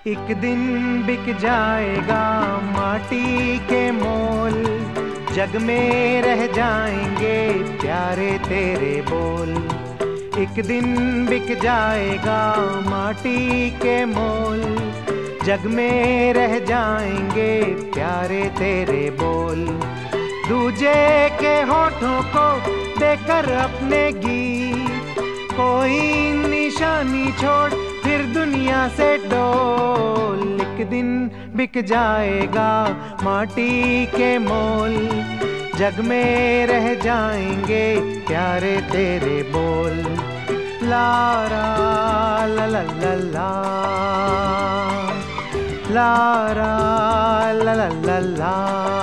एक दिन बिक जाएगा माटी के मोल, जग में रह जाएंगे प्यारे तेरे बोल। एक दिन बिक जाएगा माटी के मोल, जग में रह जाएंगे प्यारे तेरे बोल। दूजे के होठों को देकर अपने गीत, कोई निशानी छोड़ फिर दुनिया से डोल। एक दिन बिक जाएगा माटी के मोल, जग में रह जाएंगे प्यारे तेरे बोल। ला रा ला ला ला ला, ला रा ला ला ला ला।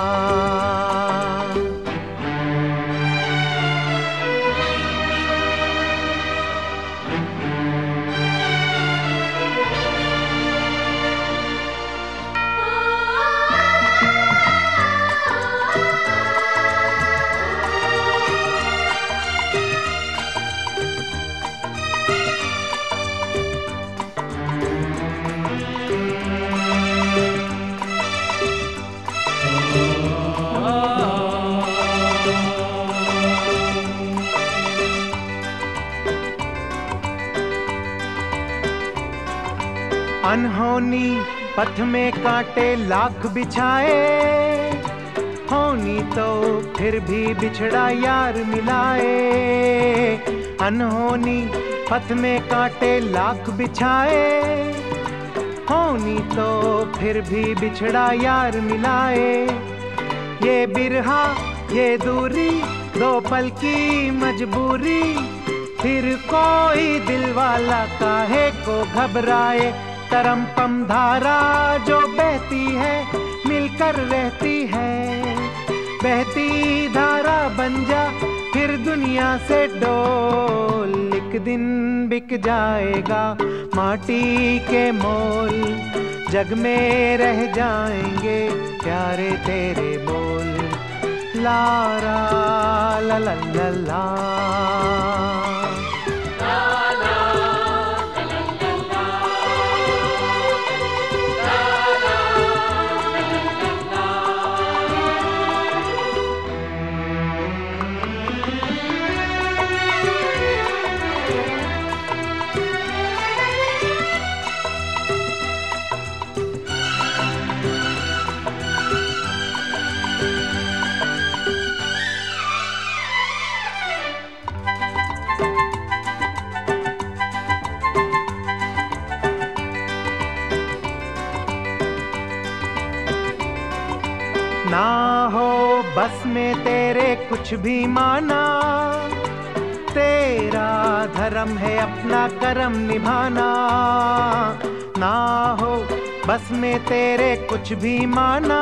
अनहोनी पथ में कांटे लाख बिछाए, होनी तो फिर भी बिछड़ा यार मिलाए। अनहोनी पथ में कांटे लाख बिछाए, होनी तो फिर भी बिछड़ा यार मिलाए। ये बिरहा ये दूरी दो पल की मजबूरी, फिर कोई दिल वाला काहे को घबराए। तरम पम धारा जो बहती है मिलकर रहती है, बहती धारा बन जा फिर दुनिया से डोल। एक दिन बिक जाएगा माटी के मोल, जग में रह जाएंगे प्यारे तेरे बोल। ला रा ला ला ला ला, ना हो बस में तेरे कुछ भी माना, तेरा धर्म है अपना कर्म निभाना। ना हो बस में तेरे कुछ भी माना,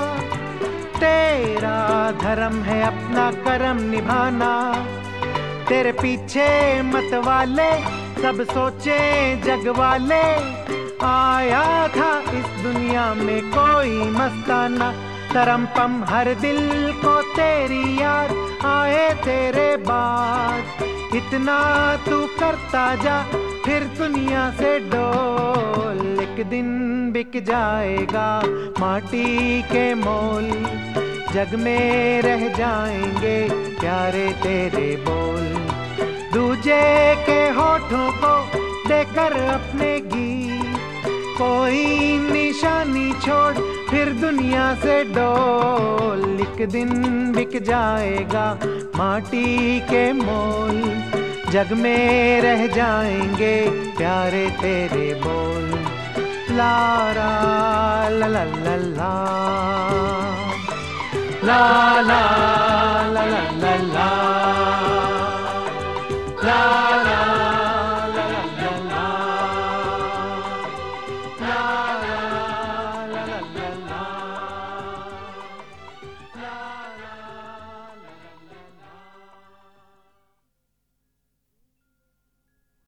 तेरा धर्म है अपना कर्म निभाना। तेरे पीछे मत वाले सब सोचे जग वाले, आया था इस दुनिया में कोई मस्ताना। तरम पम हर दिल को तेरी याद आए तेरे बाद, इतना तू करता जा फिर दुनिया से डोल। एक दिन बिक जाएगा माटी के मोल, जग में रह जाएंगे प्यारे तेरे बोल। दूजे के होठों को देकर अपने गीत, कोई निशानी छोड़ फिर दुनिया से डोल। एक दिन बिक जाएगा माटी के मोल, जग में रह जाएंगे प्यारे तेरे बोल। ला रा ला ला ला ला, ला ला ला ला ला ला, ला ला ला ला ला ला, ला ला ला ला ला ला।